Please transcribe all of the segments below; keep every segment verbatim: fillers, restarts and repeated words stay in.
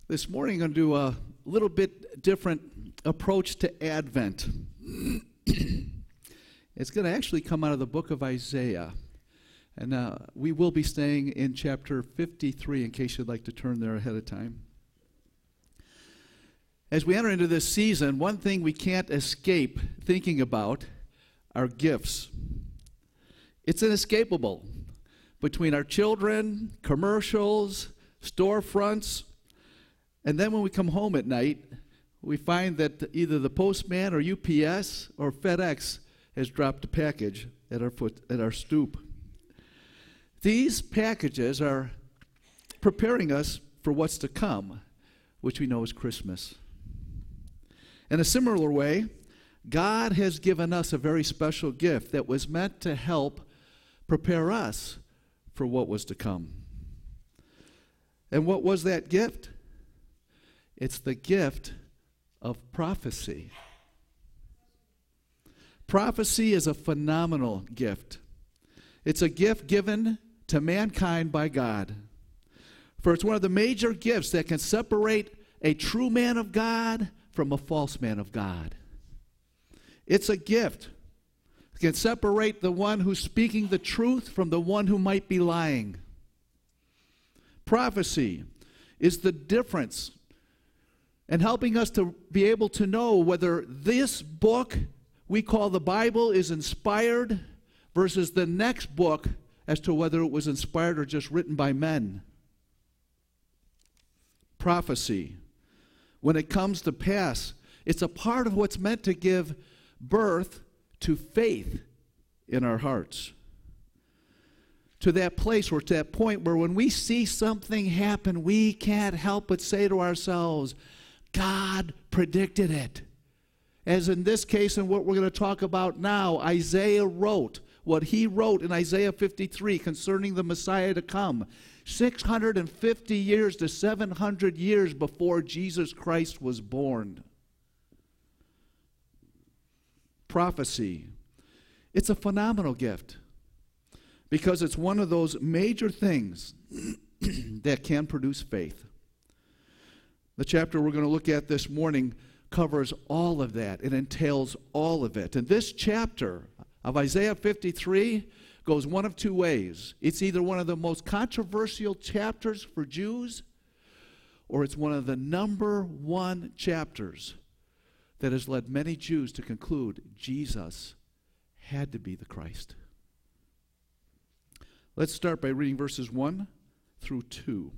This morning I'm going to do a little bit different approach to Advent. It's going to actually come out of the book of Isaiah. And uh, we will be staying in chapter fifty-three in case you'd like to turn there ahead of time. As we enter into this season, one thing we can't escape thinking about are gifts. It's inescapable. Between our children, commercials, storefronts, and then when we come home at night, we find that either the postman or U P S or FedEx has dropped a package at our foot, at our stoop. These packages are preparing us for what's to come, which we know is Christmas. In a similar way, God has given us a very special gift that was meant to help prepare us for what was to come. And what was that gift? It's the gift of prophecy. Prophecy is a phenomenal gift. It's a gift given to mankind by God. For it's one of the major gifts that can separate a true man of God from a false man of God. It's a gift that can separate the one who's speaking the truth from the one who might be lying. Prophecy is the difference in helping us to be able to know whether this book we call the Bible is inspired versus the next book as to whether it was inspired or just written by men. Prophecy, when it comes to pass, it's a part of what's meant to give birth to faith in our hearts. To that place or to that point where when we see something happen, we can't help but say to ourselves, God predicted it. As in this case, and what we're going to talk about now, Isaiah wrote what he wrote in Isaiah fifty-three concerning the Messiah to come, six hundred fifty years to seven hundred years before Jesus Christ was born. Prophecy. It's a phenomenal gift because it's one of those major things that can produce faith. The chapter we're going to look at this morning covers all of that. It entails all of it. And this chapter of Isaiah fifty-three goes one of two ways. It's either one of the most controversial chapters for Jews, or it's one of the number one chapters that has led many Jews to conclude Jesus had to be the Christ. Let's start by reading verses one through two.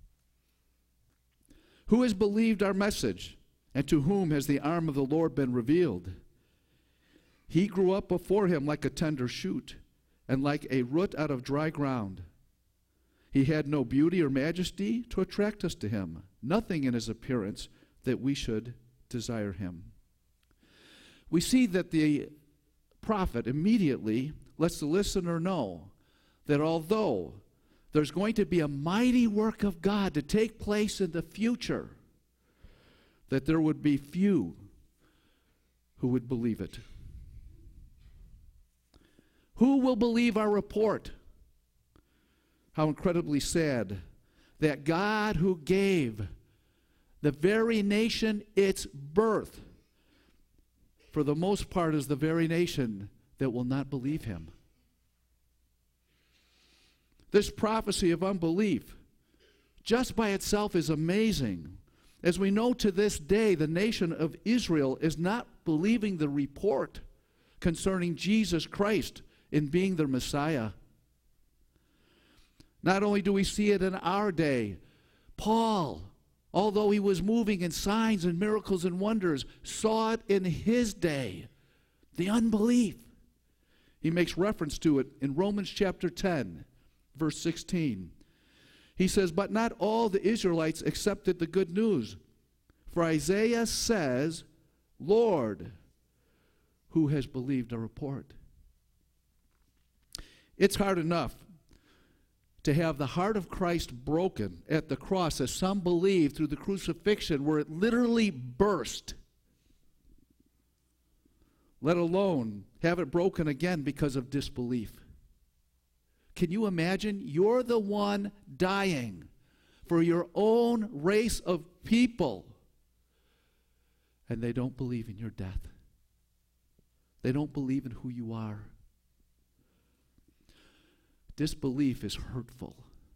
Who has believed our message, and to whom has the arm of the Lord been revealed? He grew up before him like a tender shoot, and like a root out of dry ground. He had no beauty or majesty to attract us to him, nothing in his appearance that we should desire him. We see that the prophet immediately lets the listener know that although there's going to be a mighty work of God to take place in the future, that there would be few who would believe it. Who will believe our report? How incredibly sad that God who gave the very nation its birth, for the most part, is the very nation that will not believe him. This prophecy of unbelief, just by itself, is amazing. As we know to this day, the nation of Israel is not believing the report concerning Jesus Christ in being their Messiah. Not only do we see it in our day, Paul, although he was moving in signs and miracles and wonders, saw it in his day, the unbelief. He makes reference to it in Romans chapter ten. Verse sixteen, he says, but not all the Israelites accepted the good news. For Isaiah says, Lord, who has believed our report? It's hard enough to have the heart of Christ broken at the cross, as some believe through the crucifixion, where it literally burst, let alone have it broken again because of disbelief. Can you imagine? You're the one dying for your own race of people. And they don't believe in your death. They don't believe in who you are. Disbelief is hurtful.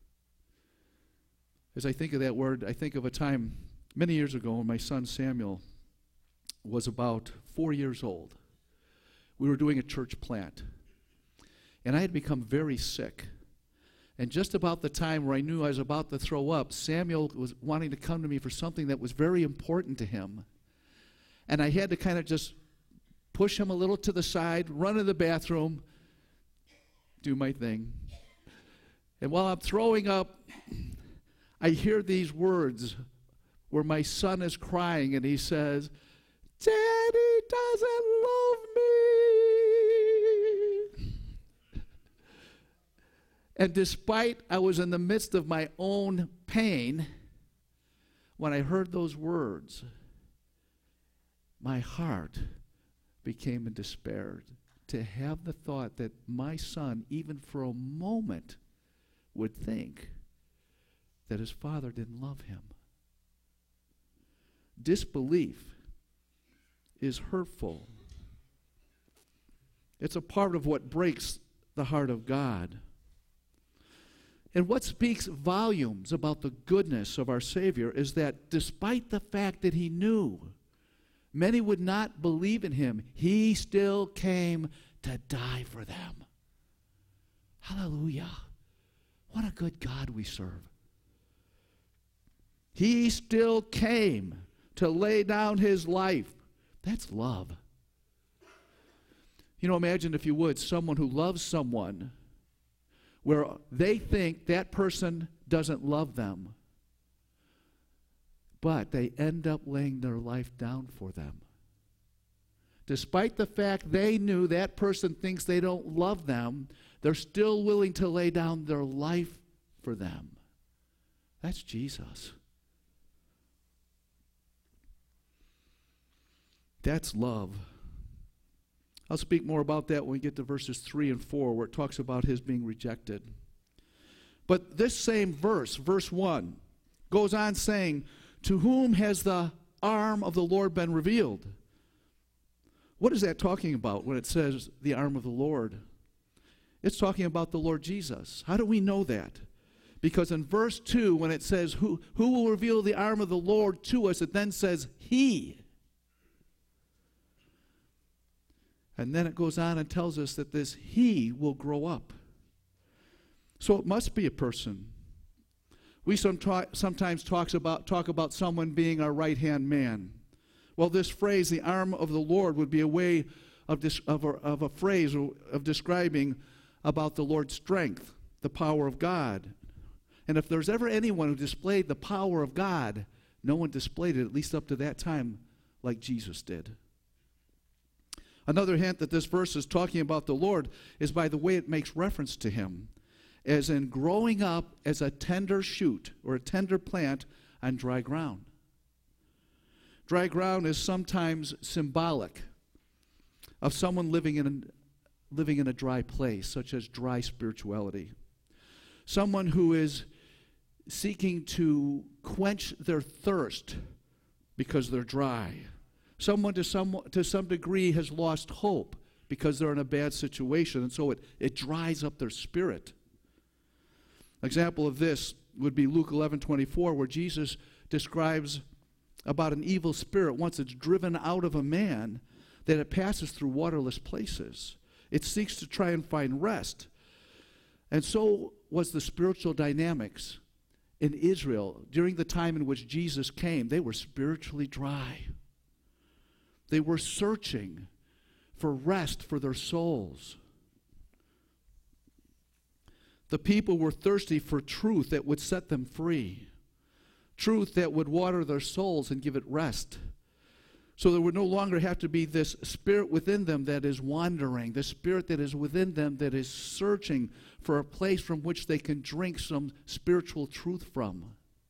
As I think of that word, I think of a time many years ago when my son Samuel was about four years old. We were doing a church plant. And I had become very sick. And just about the time where I knew I was about to throw up, Samuel was wanting to come to me for something that was very important to him. And I had to kind of just push him a little to the side, run to the bathroom, do my thing. And while I'm throwing up, I hear these words where my son is crying and he says, "Daddy doesn't love me." And despite I was in the midst of my own pain, when I heard those words, my heart became in despair to have the thought that my son, even for a moment, would think that his father didn't love him. Disbelief is hurtful. It's a part of what breaks the heart of God. And what speaks volumes about the goodness of our Savior is that despite the fact that he knew many would not believe in him, he still came to die for them. Hallelujah. What a good God we serve. He still came to lay down his life. That's love. You know, imagine, if you would, someone who loves someone where they think that person doesn't love them, but they end up laying their life down for them. Despite the fact they knew that person thinks they don't love them, they're still willing to lay down their life for them. That's Jesus. That's love. I'll speak more about that when we get to verses three and four, where it talks about his being rejected. But this same verse, verse one, goes on saying, "To whom has the arm of the Lord been revealed?" What is that talking about when it says the arm of the Lord? It's talking about the Lord Jesus. How do we know that? Because in verse two, when it says, who, who will reveal the arm of the Lord to us, it then says, he. And then it goes on and tells us that this he will grow up. So it must be a person. We some ta- sometimes talks about, talk about someone being our right-hand man. Well, this phrase, the arm of the Lord, would be a way of, dis- of, a, of a phrase of describing about the Lord's strength, the power of God. And if there's ever anyone who displayed the power of God, no one displayed it, at least up to that time, like Jesus did. Another hint that this verse is talking about the Lord is by the way it makes reference to him, as in growing up as a tender shoot or a tender plant on dry ground. Dry ground is sometimes symbolic of someone living in a, living in a dry place, such as dry spirituality. Someone who is seeking to quench their thirst because they're dry. Someone to some, to some degree has lost hope because they're in a bad situation, and so it, it dries up their spirit. An example of this would be Luke eleven twenty-four, where Jesus describes about an evil spirit, once it's driven out of a man, that it passes through waterless places. It seeks to try and find rest. And so was the spiritual dynamics in Israel during the time in which Jesus came. They were spiritually dry. They were searching for rest for their souls. The people were thirsty for truth that would set them free. Truth that would water their souls and give it rest. So there would no longer have to be this spirit within them that is wandering, the spirit that is within them that is searching for a place from which they can drink some spiritual truth from.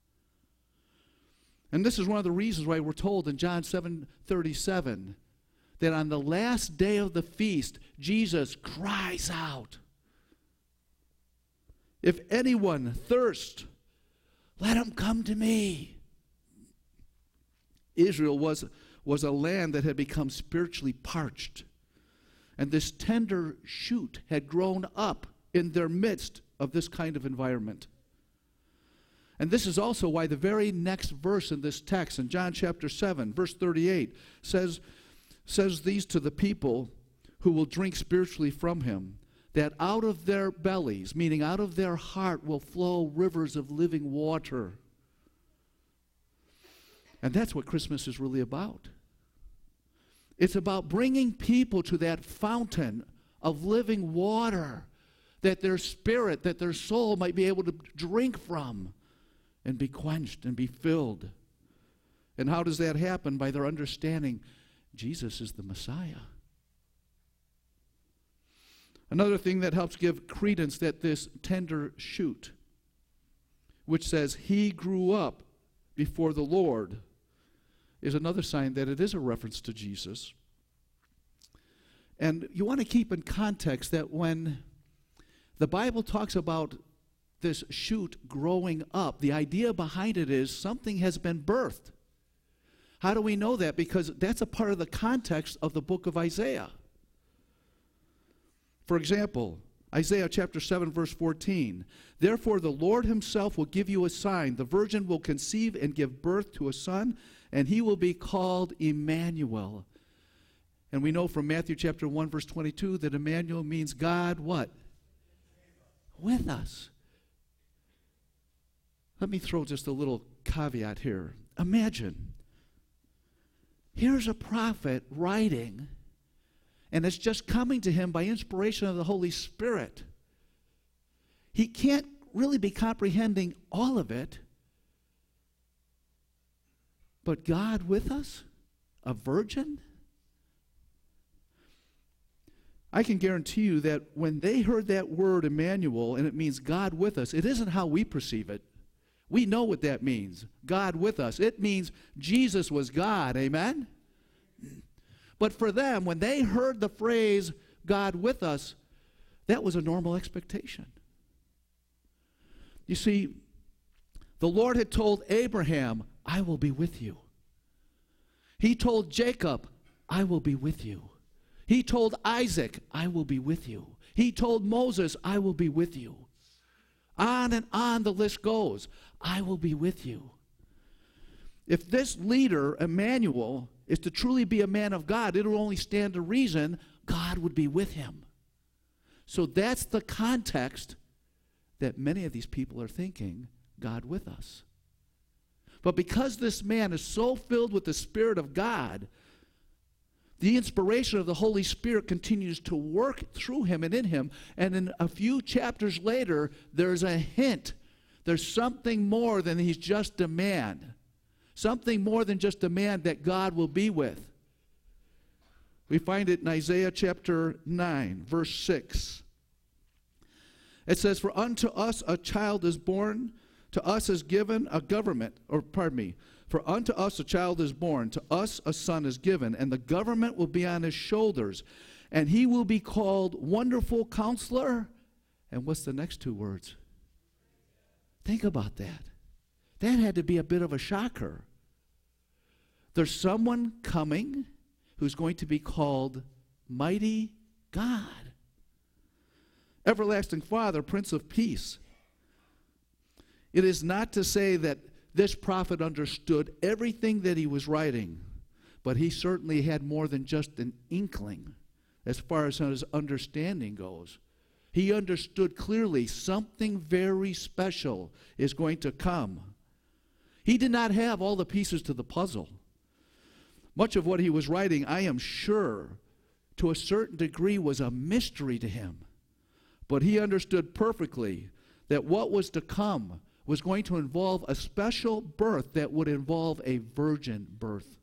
And this is one of the reasons why we're told in John seven thirty-seven that on the last day of the feast, Jesus cries out, "If anyone thirsts, let Let them come to me. Israel was, was a land that had become spiritually parched. And this tender shoot had grown up in their midst of this kind of environment. And this is also why the very next verse in this text, in John chapter seven, verse thirty-eight, says, says these to the people who will drink spiritually from him, that out of their bellies, meaning out of their heart, will flow rivers of living water. And that's what Christmas is really about. It's about bringing people to that fountain of living water, that their spirit, that their soul might be able to drink from and be quenched and be filled. And how does that happen? By their understanding Jesus is the Messiah. Another thing that helps give credence that this tender shoot, which says he grew up before the Lord, is another sign that it is a reference to Jesus. And you want to keep in context that when the Bible talks about this shoot growing up, the idea behind it is something has been birthed. How do we know that? Because that's a part of the context of the book of Isaiah. For example, Isaiah chapter seven, verse fourteen. Therefore the Lord himself will give you a sign. The virgin will conceive and give birth to a son, and he will be called Emmanuel. And we know from Matthew chapter one, verse twenty-two, that Emmanuel means God, what? With us. Let me throw just a little caveat here. Imagine, here's a prophet writing, and it's just coming to him by inspiration of the Holy Spirit. He can't really be comprehending all of it, but God with us? A virgin? I can guarantee you that when they heard that word Emmanuel, and it means God with us, it isn't how we perceive it. We know what that means, God with us. It means Jesus was God, amen? But for them, when they heard the phrase, God with us, that was a normal expectation. You see, the Lord had told Abraham, I will be with you. He told Jacob, I will be with you. He told Isaac, I will be with you. He told Moses, I will be with you. On and on the list goes. I will be with you. If this leader, Emmanuel, is to truly be a man of God, it will only stand to reason God would be with him. So that's the context that many of these people are thinking, God with us. But because this man is so filled with the Spirit of God, the inspiration of the Holy Spirit continues to work through him and in him. And in a few chapters later, there's a hint. There's something more than he's just a man. Something more than just a man that God will be with. We find it in Isaiah chapter nine, verse six. It says, for unto us a child is born, to us is given a government, or pardon me, for unto us a child is born, to us a son is given, and the government will be on his shoulders, and he will be called Wonderful Counselor. And what's the next two words? Think about that. That had to be a bit of a shocker. There's someone coming who's going to be called Mighty God. Everlasting Father, Prince of Peace. It is not to say that this prophet understood everything that he was writing, but he certainly had more than just an inkling as far as his understanding goes. He understood clearly something very special is going to come. He did not have all the pieces to the puzzle. Much of what he was writing, I am sure, to a certain degree was a mystery to him. But he understood perfectly that what was to come was going to involve a special birth that would involve a virgin birth.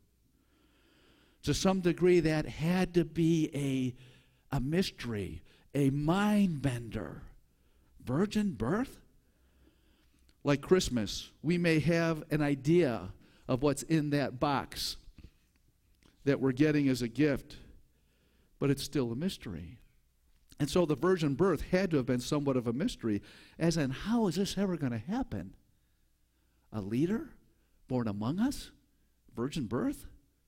To some degree, that had to be a, a mystery, a mind bender. Virgin birth? Like Christmas, we may have an idea of what's in that box that we're getting as a gift, but it's still a mystery. And so the virgin birth had to have been somewhat of a mystery, as in, how is this ever going to happen? A leader born among us? Virgin birth?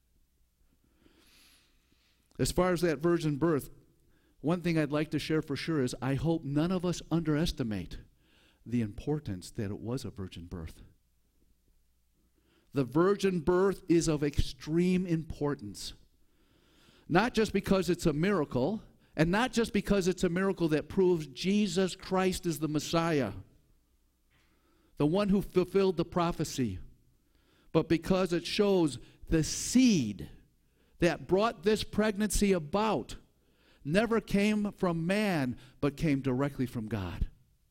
As far as that virgin birth, one thing I'd like to share for sure is I hope none of us underestimate the importance that it was a virgin birth. The virgin birth is of extreme importance. Not just because it's a miracle, and not just because it's a miracle that proves Jesus Christ is the Messiah, the one who fulfilled the prophecy, but because it shows the seed that brought this pregnancy about never came from man, but came directly from God.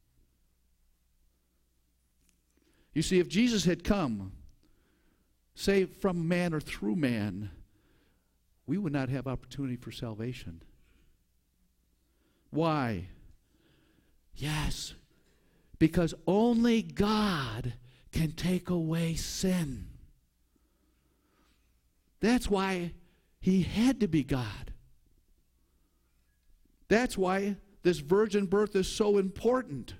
You see, if Jesus had come, say from man or through man, we would not have opportunity for salvation. Why? Yes, because only God can take away sin. That's why he had to be God. That's why this virgin birth is so important.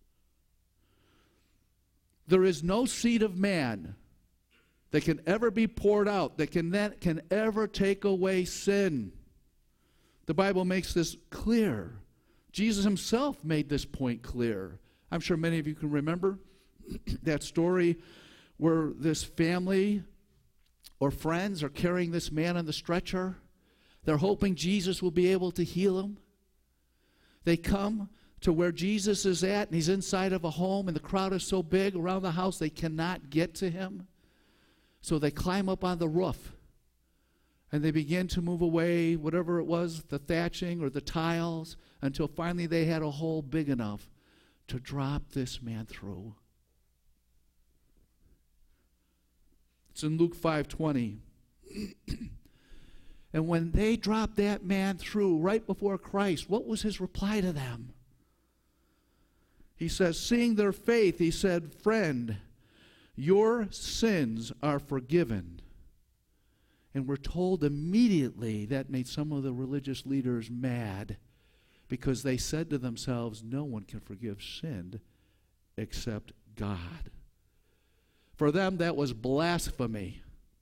There is no seed of man that can ever be poured out, that can, that can ever take away sin. The Bible makes this clear. Jesus himself made this point clear. I'm sure many of you can remember that story where this family or friends are carrying this man on the stretcher. They're hoping Jesus will be able to heal him. They come to where Jesus is at, and he's inside of a home, and the crowd is so big around the house they cannot get to him. So they climb up on the roof, and they begin to move away, whatever it was, the thatching or the tiles, until finally they had a hole big enough to drop this man through. It's in Luke five twenty. And when they dropped that man through right before Christ, what was his reply to them? He says, seeing their faith, he said, "Friend, your sins are forgiven." And we're told immediately that made some of the religious leaders mad, because they said to themselves, no one can forgive sin except God. For them, that was blasphemy.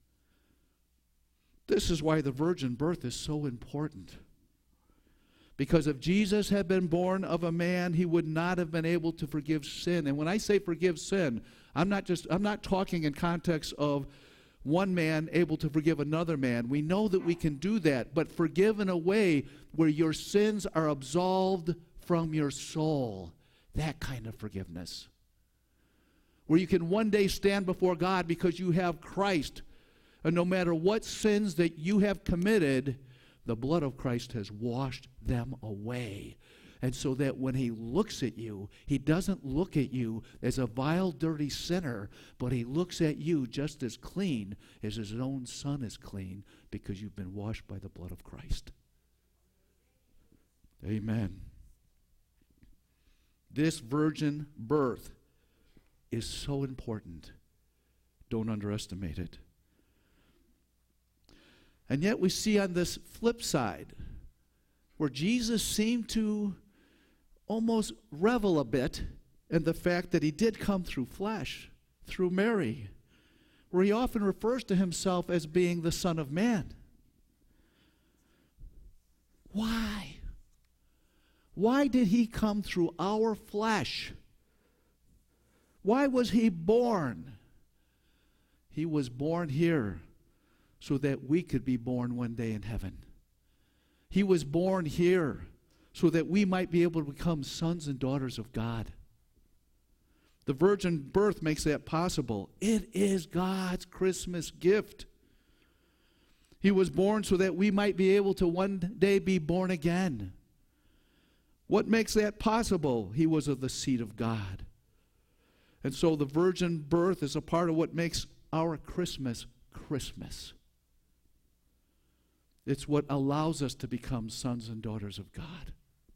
This is why the virgin birth is so important. Because if Jesus had been born of a man, he would not have been able to forgive sin. And when I say forgive sin, I'm not just I'm not talking in context of one man able to forgive another man. We know that we can do that, but forgive in a way where your sins are absolved from your soul. That kind of forgiveness. Where you can one day stand before God because you have Christ. And no matter what sins that you have committed, the blood of Christ has washed them away. And so that when he looks at you, he doesn't look at you as a vile, dirty sinner, but he looks at you just as clean as his own son is clean, because you've been washed by the blood of Christ. Amen. This virgin birth is so important. Don't underestimate it. And yet we see on this flip side, where Jesus seemed to almost revel a bit in the fact that he did come through flesh, through Mary, where he often refers to himself as being the Son of Man. Why? Why did he come through our flesh? Why was he born? He was born here so that we could be born one day in heaven. He was born here so that we might be able to become sons and daughters of God. The virgin birth makes that possible. It is God's Christmas gift. He was born so that we might be able to one day be born again. What makes that possible? He was of the seed of God. And so the virgin birth is a part of what makes our Christmas Christmas. It's what allows us to become sons and daughters of God.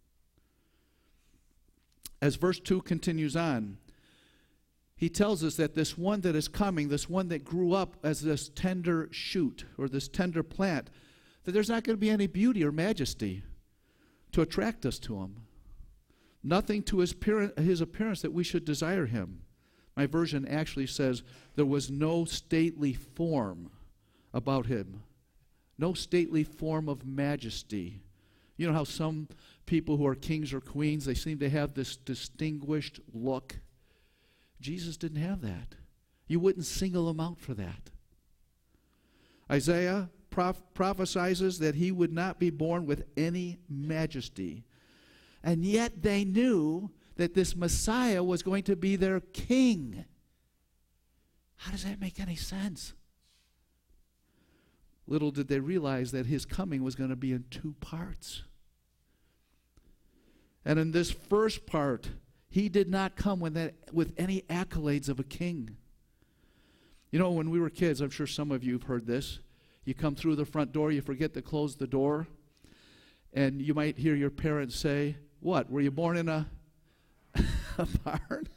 As verse two continues on, he tells us that this one that is coming, this one that grew up as this tender shoot or this tender plant, that there's not going to be any beauty or majesty to attract us to him. Nothing to his appearance, his appearance that we should desire him. My version actually says there was no stately form about him, no stately form of majesty. You know how some people who are kings or queens, they seem to have this distinguished look? Jesus didn't have that. You wouldn't single him out for that. Isaiah proph- prophesies that he would not be born with any majesty. And yet they knew that this Messiah was going to be their king. How does that make any sense? Little did they realize that his coming was going to be in two parts. And in this first part, he did not come with, that, with any accolades of a king. You know, when we were kids, I'm sure some of you have heard this. You come through the front door, you forget to close the door, and you might hear your parents say, "What, were you born in a, a barn?"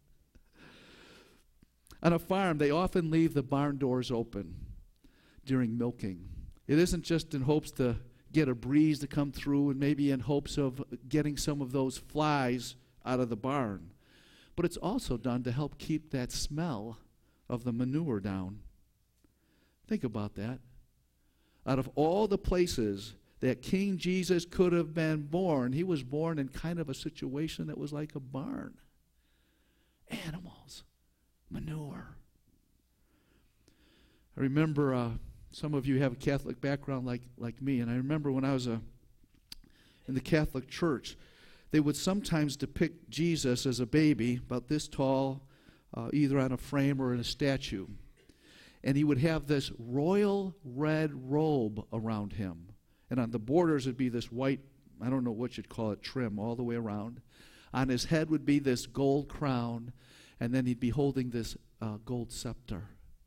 On a farm, they often leave the barn doors open during milking. It isn't just in hopes to get a breeze to come through and maybe in hopes of getting some of those flies out of the barn, but it's also done to help keep that smell of the manure down. Think about that. Out of all the places that King Jesus could have been born, he was born in kind of a situation that was like a barn. Animals, manure. I remember uh, some of you have a Catholic background like, like me, and I remember when I was a, in the Catholic Church, they would sometimes depict Jesus as a baby, about this tall, uh, either on a frame or in a statue. And he would have this royal red robe around him. And on the borders would be this white, I don't know what you'd call it, trim all the way around. On his head would be this gold crown, and then he'd be holding this uh, gold scepter.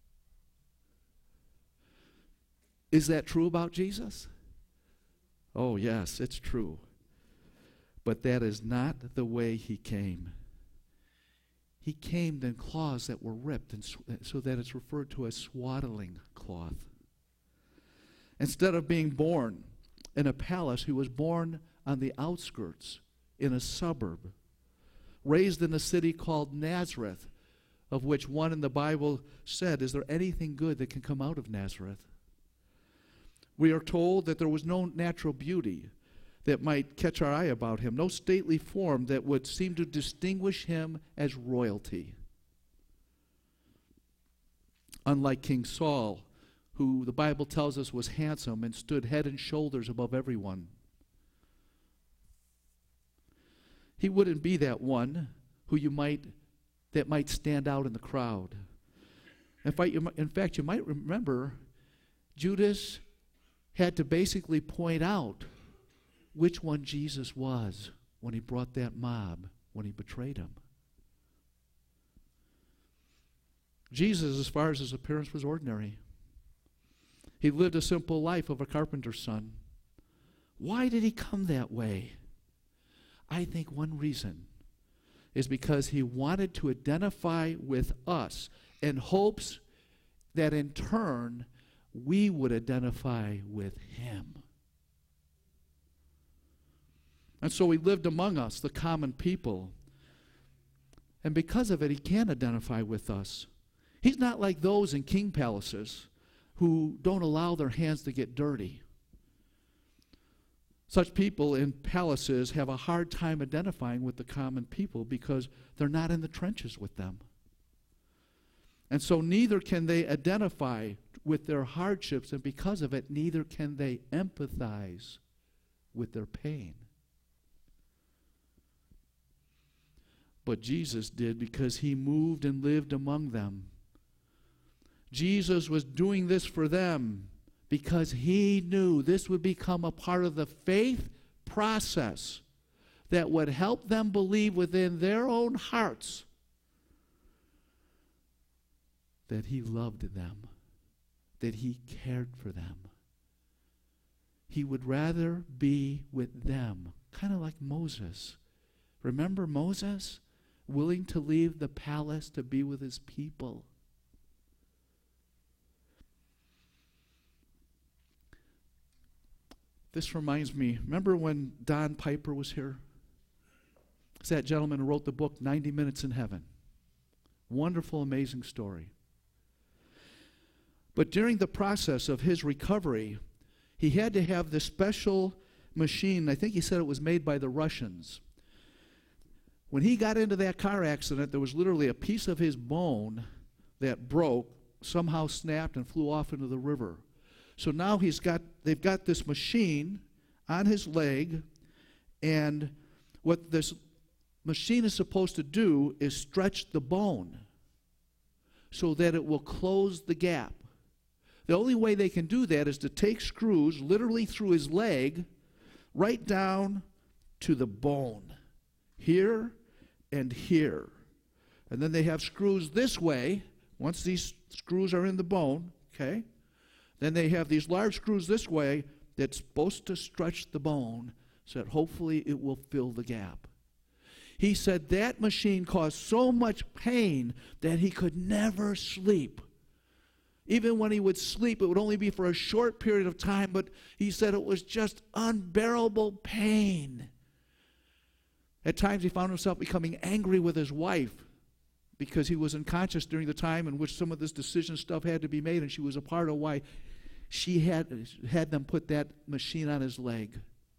Is that true about Jesus? Oh, yes, it's true. But that is not the way he came. He came in cloths that were ripped, and sw- so that it's referred to as swaddling cloth. Instead of being born in a palace, he was born on the outskirts, in a suburb, raised in a city called Nazareth, of which one in the Bible said, "Is there anything good that can come out of Nazareth?" We are told that there was no natural beauty that might catch our eye about him, no stately form that would seem to distinguish him as royalty. Unlike King Saul, who the Bible tells us was handsome and stood head and shoulders above everyone. He wouldn't be that one who you might, that might stand out in the crowd. In fact, you, in fact, you might remember Judas had to basically point out which one Jesus was when he brought that mob, when he betrayed him. Jesus, as far as his appearance, was ordinary. He lived a simple life of a carpenter's son. Why did he come that way? I think one reason is because he wanted to identify with us in hopes that in turn we would identify with him. And so he lived among us, the common people. And because of it, he can identify with us. He's not like those in king palaces who don't allow their hands to get dirty. Such people in palaces have a hard time identifying with the common people because they're not in the trenches with them. And so neither can they identify with their hardships, and because of it, neither can they empathize with their pain. But Jesus did, because he moved and lived among them. Jesus was doing this for them because he knew this would become a part of the faith process that would help them believe within their own hearts that he loved them, that he cared for them. He would rather be with them, kind of like Moses. Remember Moses? Willing to leave the palace to be with his people. This reminds me, remember when Don Piper was here? It's that gentleman who wrote the book ninety minutes in Heaven. Wonderful, amazing story. But during the process of his recovery, he had to have this special machine. I think he said it was made by the Russians. When he got into that car accident, there was literally a piece of his bone that broke, somehow snapped and flew off into the river. So now he's got, they've got this machine on his leg, and what this machine is supposed to do is stretch the bone so that it will close the gap. The only way they can do that is to take screws literally through his leg right down to the bone, here and here. And then they have screws this way. Once these screws are in the bone, okay, then they have these large screws this way that's supposed to stretch the bone so that hopefully it will fill the gap. He said that machine caused so much pain that he could never sleep. Even when he would sleep, it would only be for a short period of time, but he said it was just unbearable pain. At times he found himself becoming angry with his wife because he was unconscious during the time in which some of this decision stuff had to be made, and she was a part of why she had, had them put that machine on his leg.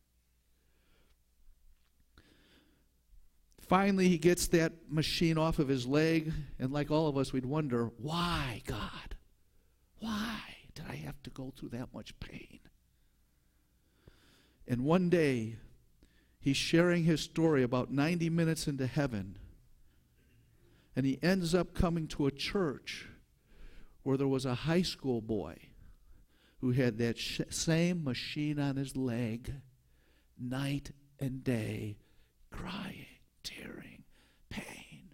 Finally, he gets that machine off of his leg, and like all of us, we'd wonder, why, God? Why did I have to go through that much pain? And one day, he's sharing his story about ninety minutes into heaven, and he ends up coming to a church where there was a high school boy who had that sh- same machine on his leg night and day, crying, tearing, pain.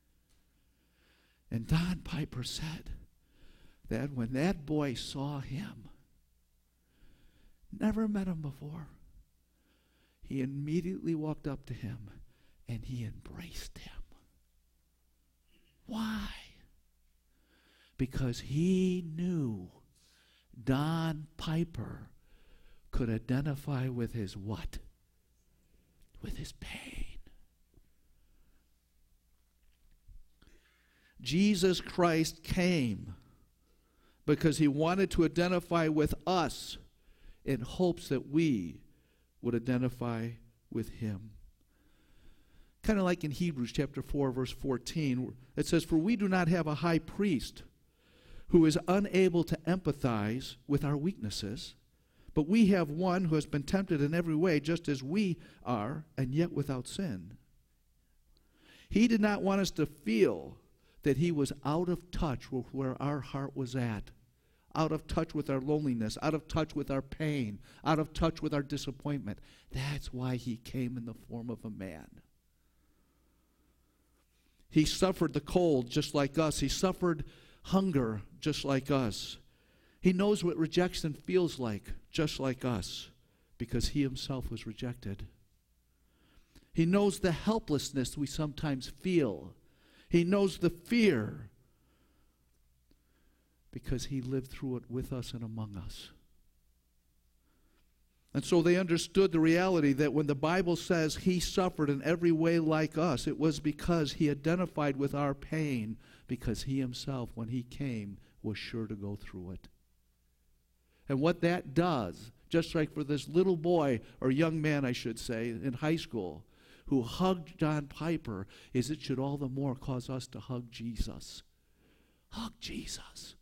And Don Piper said that when that boy saw him, never met him before, he immediately walked up to him and he embraced him. Why? Because he knew Don Piper could identify with his what? With his pain. Jesus Christ came because he wanted to identify with us in hopes that we would identify with him. Kind of like in Hebrews chapter four, verse fourteen, it says, "For we do not have a high priest who is unable to empathize with our weaknesses, but we have one who has been tempted in every way, just as we are, and yet without sin." He did not want us to feel that he was out of touch with where our heart was at, out of touch with our loneliness, out of touch with our pain, out of touch with our disappointment. That's why he came in the form of a man. He suffered the cold just like us. He suffered hunger just like us. He knows what rejection feels like just like us because he himself was rejected. He knows the helplessness we sometimes feel. He knows the fear because he lived through it with us and among us. And so they understood the reality that when the Bible says he suffered in every way like us, it was because he identified with our pain, because he himself, when he came, was sure to go through it. And what that does, just like for this little boy, or young man I should say, in high school, who hugged John Piper, is it should all the more cause us to hug Jesus. Hug Jesus.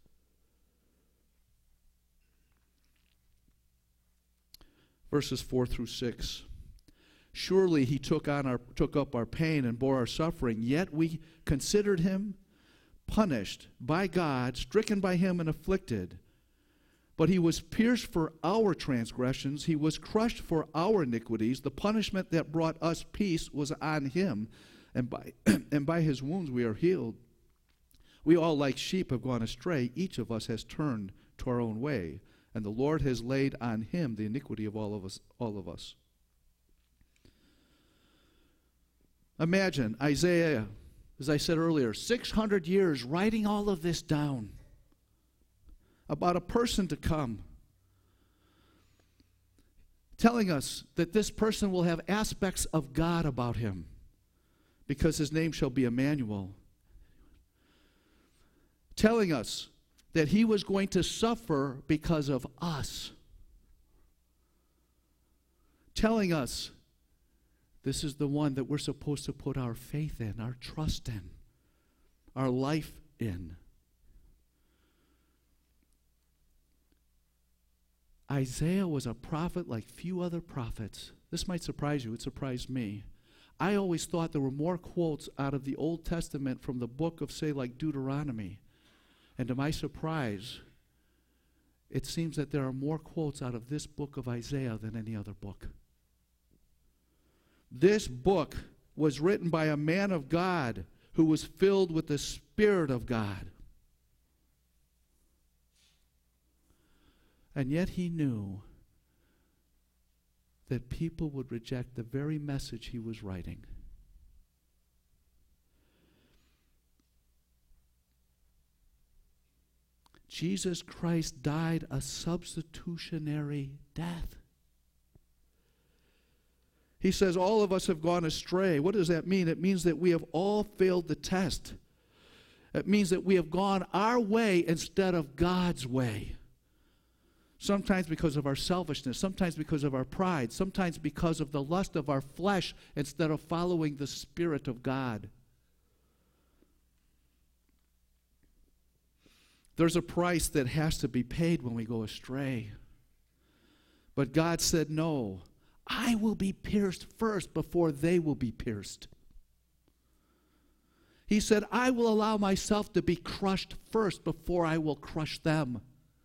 Verses four through six. "Surely he took on our took up our pain and bore our suffering, yet we considered him punished by God, stricken by him and afflicted. But he was pierced for our transgressions, he was crushed for our iniquities. The punishment that brought us peace was on him, and by and by his wounds we are healed. We all like sheep have gone astray, each of us has turned to our own way, and the Lord has laid on him the iniquity of all of us, all of us." Imagine Isaiah, as I said earlier, six hundred years writing all of this down about a person to come, telling us that this person will have aspects of God about him because his name shall be Emmanuel. telling us that he was going to suffer because of us. Telling us this is the one that we're supposed to put our faith in, our trust in, our life in. Isaiah was a prophet like few other prophets. This might surprise you. It surprised me. I always thought there were more quotes out of the Old Testament from the book of, say, like Deuteronomy. And to my surprise, it seems that there are more quotes out of this book of Isaiah than any other book. This book was written by a man of God who was filled with the Spirit of God. And yet he knew that people would reject the very message he was writing. Jesus Christ died a substitutionary death. He says all of us have gone astray. What does that mean? It means that we have all failed the test. It means that we have gone our way instead of God's way. Sometimes because of our selfishness, sometimes because of our pride, sometimes because of the lust of our flesh instead of following the Spirit of God. There's a price that has to be paid when we go astray. But God said, no, I will be pierced first before they will be pierced. He said, I will allow myself to be crushed first before I will crush them.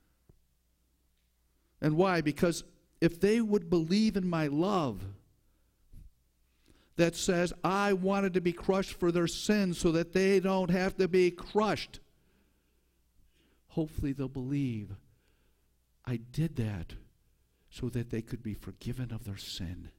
And why? Because if they would believe in my love that says, I wanted to be crushed for their sins so that they don't have to be crushed, hopefully they'll believe I did that so that they could be forgiven of their sin.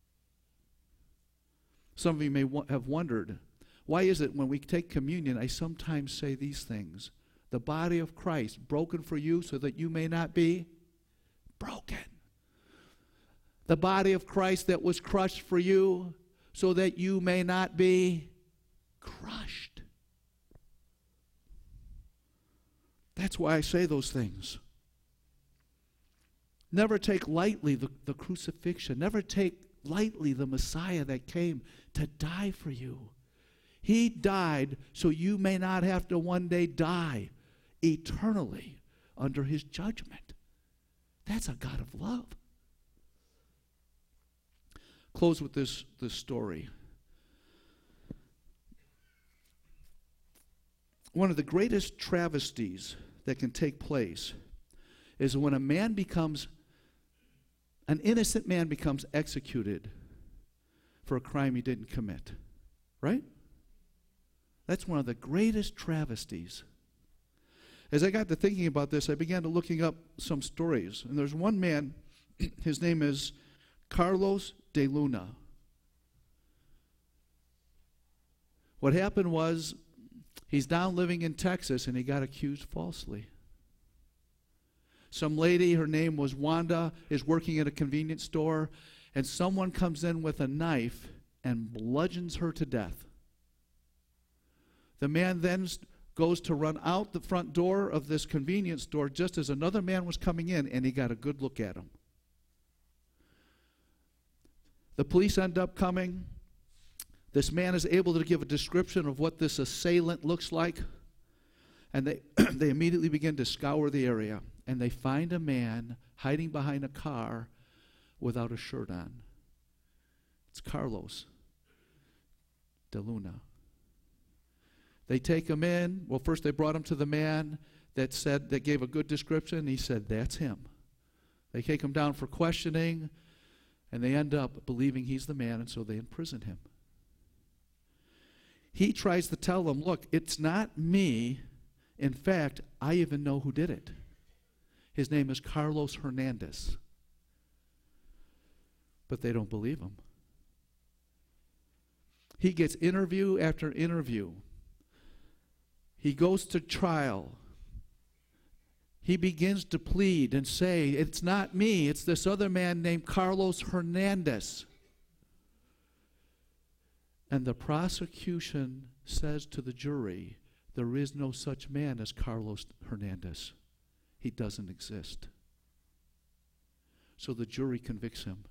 Some of you may w- have wondered, why is it when we take communion, I sometimes say these things? The body of Christ, broken for you so that you may not be broken. The body of Christ that was crushed for you so that you may not be crushed. That's why I say those things. Never take lightly the, the crucifixion. Never take lightly the Messiah that came to die for you. He died so you may not have to one day die eternally under his judgment. That's a God of love. Close with this, this story. One of the greatest travesties that can take place is when a man becomes, an innocent man becomes executed for a crime he didn't commit. Right? That's one of the greatest travesties. As I got to thinking about this, I began to looking up some stories. And there's one man, his name is Carlos de Luna. What happened was, he's down living in Texas and he got accused falsely. Some lady, her name was Wanda, is working at a convenience store, and someone comes in with a knife and bludgeons her to death. The man then goes to run out the front door of this convenience store just as another man was coming in, and he got a good look at him. The police end up coming. This man is able to give a description of what this assailant looks like, and they, they immediately begin to scour the area, and they find a man hiding behind a car without a shirt on. It's Carlos de Luna. They take him in. Well, first they brought him to the man that said, that gave a good description. He said, that's him. They take him down for questioning, and they end up believing he's the man, and so they imprison him. He tries to tell them, look, it's not me. In fact, I even know who did it. His name is Carlos Hernandez. But they don't believe him. He gets interview after interview. He goes to trial. He begins to plead and say, it's not me, it's this other man named Carlos Hernandez. And the prosecution says to the jury, There is no such man as Carlos Hernandez. He doesn't exist. So the jury convicts him.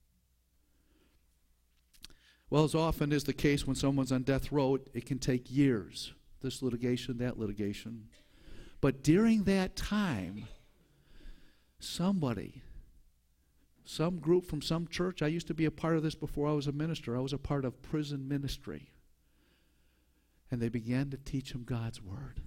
Well, as often is the case when someone's on death row, it can take years. This litigation, that litigation. But during that time, somebody, some group from some church, I used to be a part of this before I was a minister. I was a part of prison ministry. And they began to teach him God's word.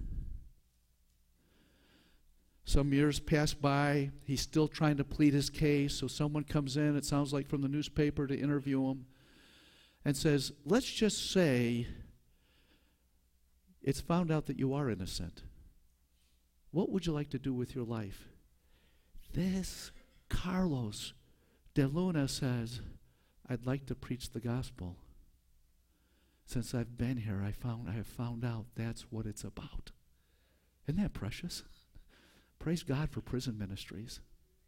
Some years pass by. He's still trying to plead his case. So someone comes in, it sounds like from the newspaper, to interview him and says, let's just say it's found out that you are innocent. What would you like to do with your life? This Carlos de Luna says, I'd like to preach the gospel. Since I've been here, I found I have found out that's what it's about. Isn't that precious? Praise God for prison ministries.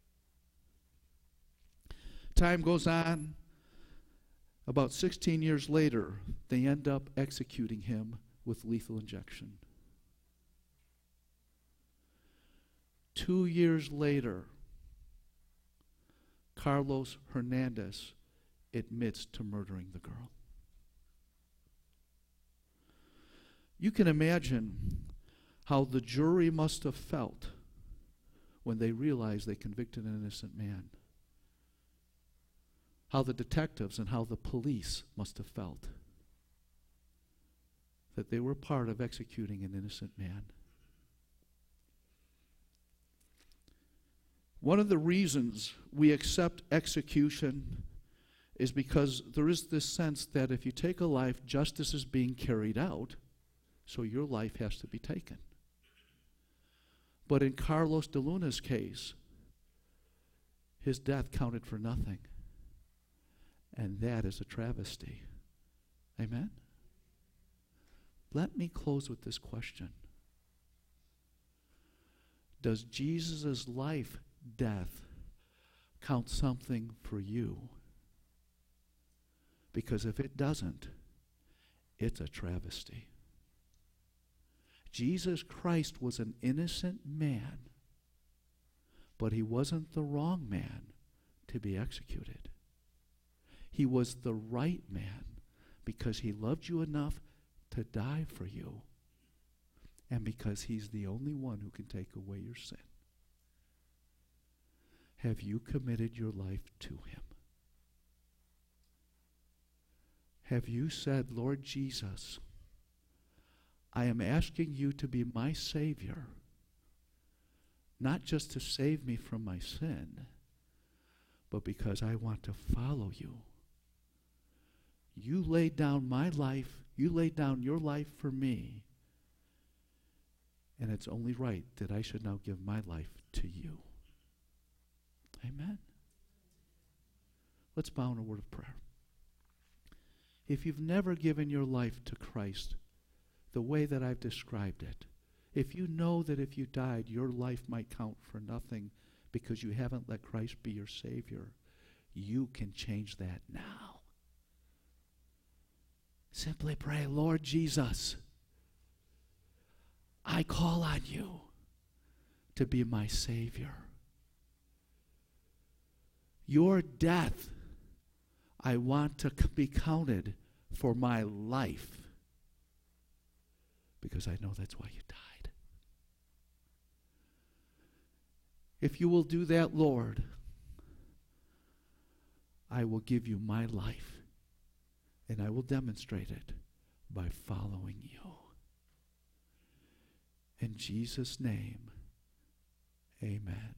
Time goes on. About sixteen years later, they end up executing him with lethal injection. Two years later, Carlos Hernandez admits to murdering the girl. You can imagine how the jury must have felt when they realized they convicted an innocent man. How the detectives and how the police must have felt that they were part of executing an innocent man. One of the reasons we accept execution is because there is this sense that if you take a life, justice is being carried out, so your life has to be taken. But in Carlos de Luna's case, his death counted for nothing. And that is a travesty. Amen? Let me close with this question. Does Jesus' life, death, count something for you? Because if it doesn't, it's a travesty. Jesus Christ was an innocent man, but he wasn't the wrong man to be executed. He was the right man because he loved you enough to die for you and because he's the only one who can take away your sin. Have you committed your life to him? Have you said, Lord Jesus, I am asking you to be my Savior, not just to save me from my sin, but because I want to follow you. You laid down my life, you laid down your life for me, and it's only right that I should now give my life to you. Amen. Let's bow in a word of prayer. If you've never given your life to Christ the way that I've described it, if you know that if you died, your life might count for nothing because you haven't let Christ be your Savior, you can change that now. Simply pray, Lord Jesus, I call on you to be my Savior. Your death, I want to be counted for my life because I know that's why you died. If you will do that, Lord, I will give you my life. And I will demonstrate it by following you. In Jesus' name, amen.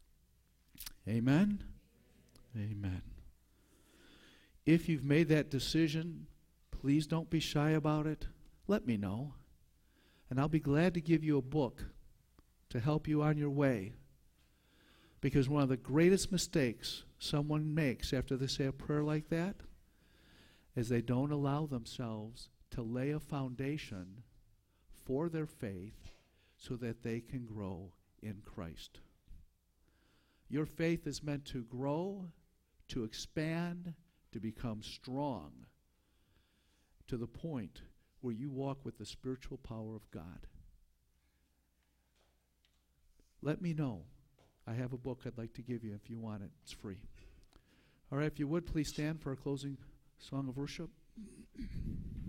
Amen? Amen. If you've made that decision, please don't be shy about it. Let me know. And I'll be glad to give you a book to help you on your way. Because one of the greatest mistakes someone makes after they say a prayer like that is they don't allow themselves to lay a foundation for their faith so that they can grow in Christ. Your faith is meant to grow, to expand, to become strong to the point where you walk with the spiritual power of God? Let me know. I have a book I'd like to give you if you want it. It's free. All right, if you would, please stand for our closing song of worship.